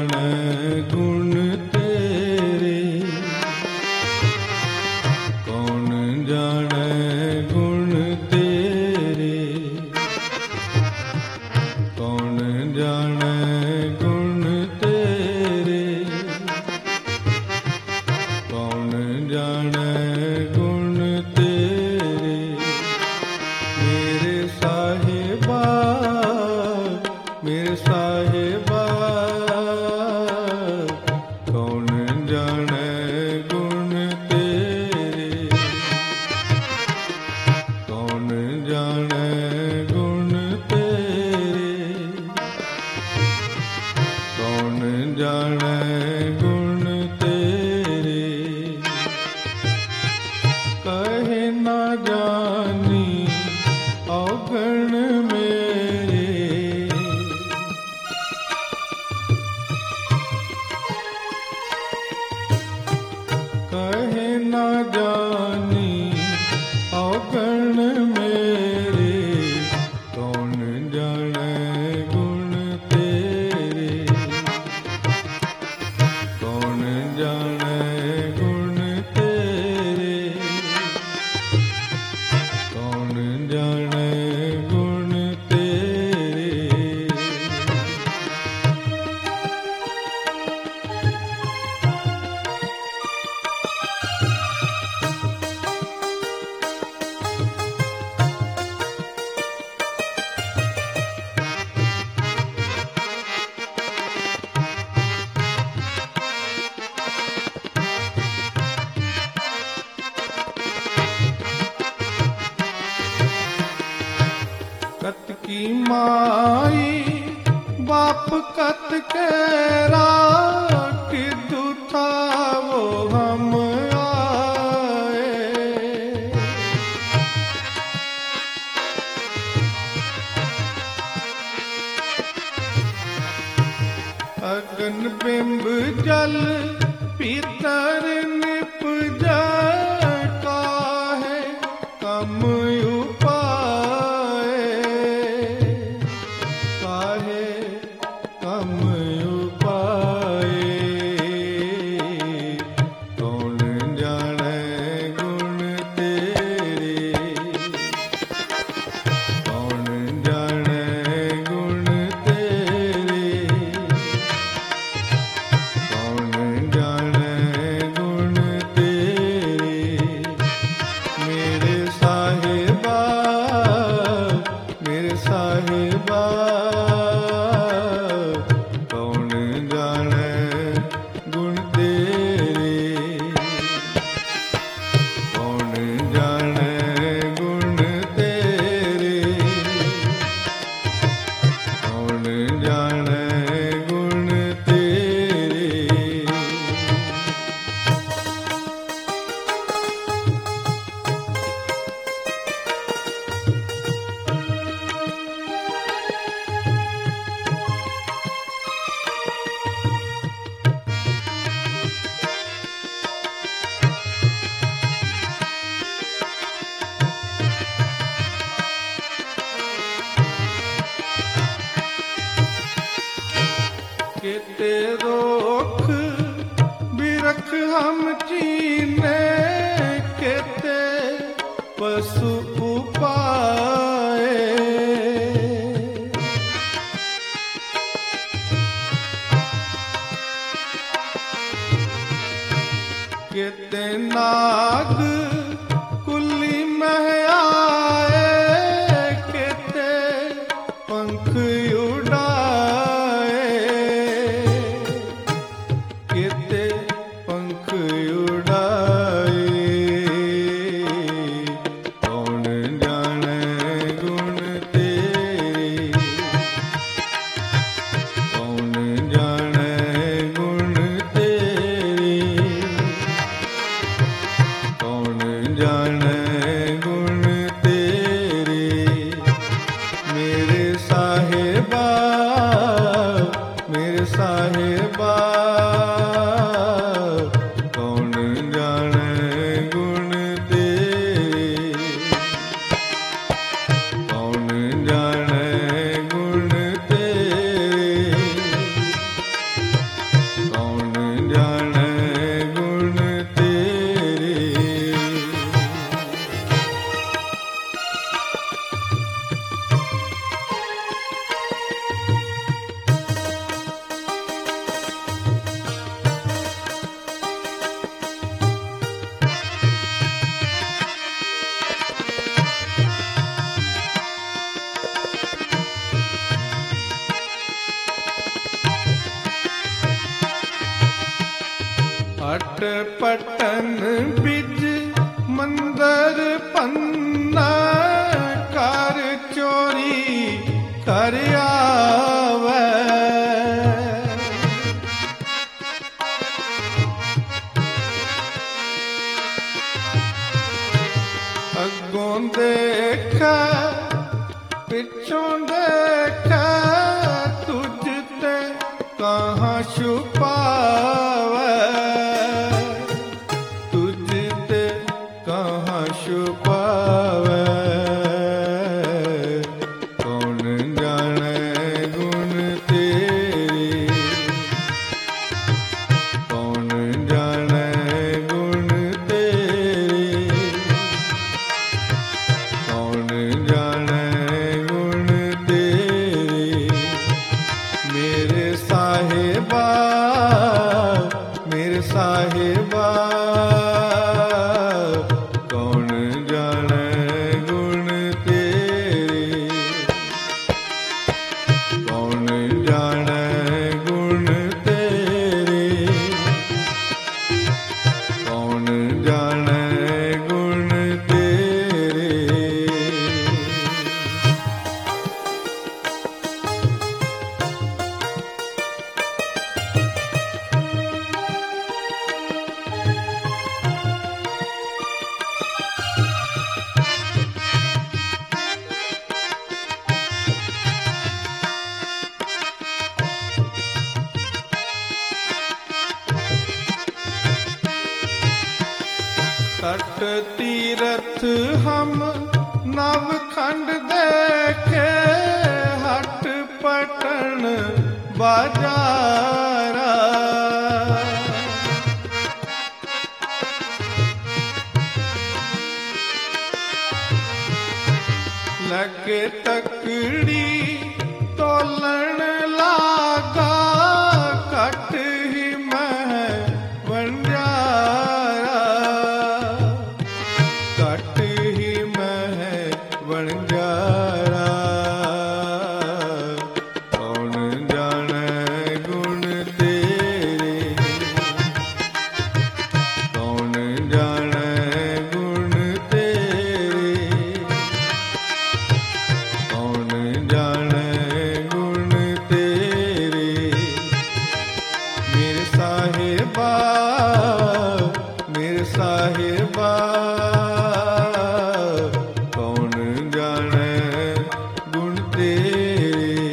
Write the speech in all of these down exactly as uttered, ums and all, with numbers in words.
जाने गुण तेरे, कौन जाने गुण तेरे, कौन जाने गुण तेरे, कौन जाने गुण तेरे। मेरे साहिबा, मेरे साहिबा, कौन जाने गुण तेरे, कौन जाने गुण तेरे, कौन जाने गुण तेरे। कहे ना जानी अवगुण मेरे, कहे ना जानी अवगुण मेरे, कौन जाने गुण तेरे, कौन जाने गुण तेरे, कौन जाने गुण तेरे। कत की माई बाप कत केरा, किदु था वो हम आए। अगन बिंब जल पीतर निपज काहे कम उपाय, काहे कम उपाय। कौन जाने गुण तेरे, कौन जाने गुण तेरे, कौन जाने गुण तेरे। मेरे साहिबा, मेरे साहिबा, कौन जाने गुण तेरे, कौन जाने गुण तेरे, कौन जाने गुण तेरे। केते रोख बिरख हम चीने, केते पशु उपाए। केते नाग कुली मह आए, केते पंख उड़ाए, केते पंख उड़ाए। कौन जाने गुण तेरे, कौन जाने गुण तेरे, कौन जाने गुण तेरे। मेरे साहिबा, मेरे साहिबा, कौन जाने गुण तेरे, कौन जाने गुण तेरे, अट पटन बिज मंदर पन्ना कर चोरी कर आवे। अगों देखा पिछों देखा तुझ ते कहाँ छुपावे, तुझ ते कहाँ छुपावे। कौन जाने गुण तेरे, कौन जाने गुण तेरे, कौन जाने गुण तेरे। मेरे साहिबा मेरे साहिबा कौन जाने गुण तेरे, कौन जाने गुण तेरे, कौन जाने गुण तेरे। तट तीरथ हम नवखंड देखे, हट पटन बाजारा। लगे तकड़ी तोलन लागा, कट ही मह बंजारा, कट ही मह बंजारा। कौन जाने गुण तेरे, कौन जाने गुण तेरे, कौन जाने गुण तेरे। मेरे साहिबा मेरे साहिबा कौन जाने गुण तेरे,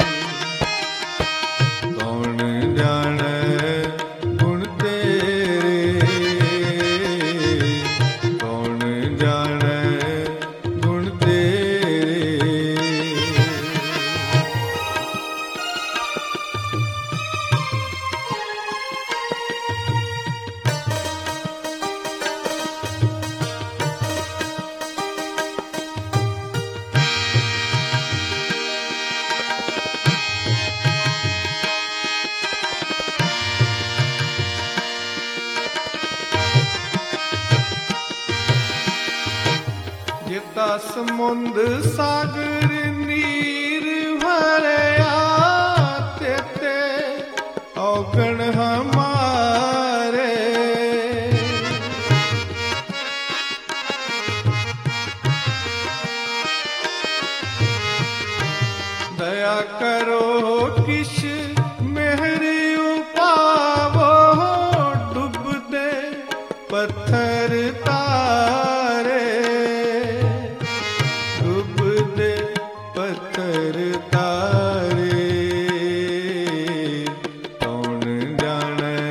कौन जाने गुण तेरे, कौन जाने गुण तेरे। जिता समुंद सागर नीर भरया, तेते औगण हमारे। दया करो किश मेहरी उपावो, डूब दे पत्थर तारे, डूब दे पत्थर तारे। कौन जाने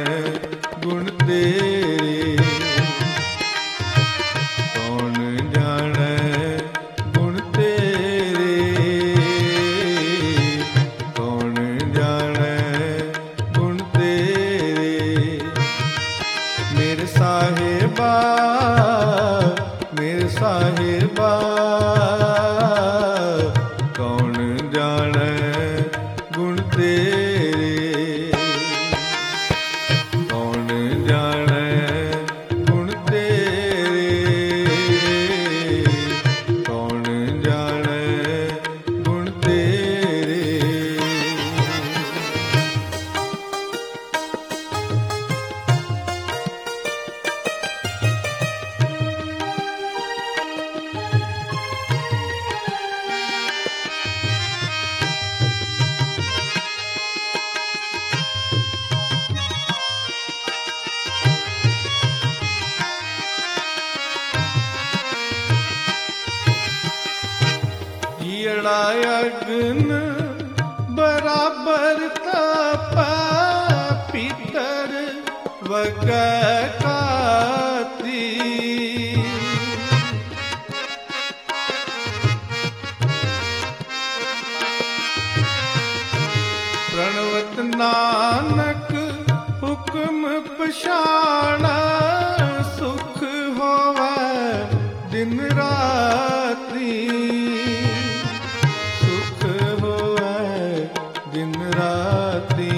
तेरा अग्न बराबर तप पीतर वग काती। प्रणवत नानक हुक्म पछाणा सुख होवै दिन राती। सुख होवै दिन राती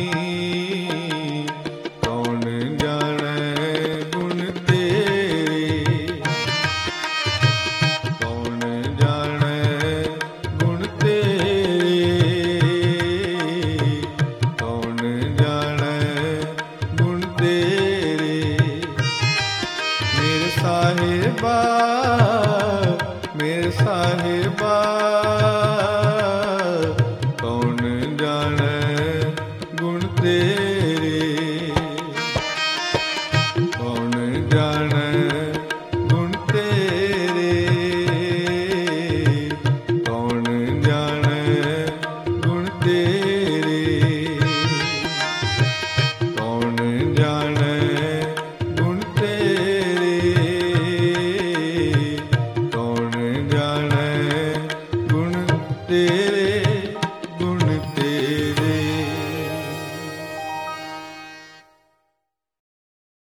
कौन जाने गुण तेरे। कौन जाने गुण तेरे। कौन जाने गुण तेरे। मेरे साहिबा मेरे साहिबा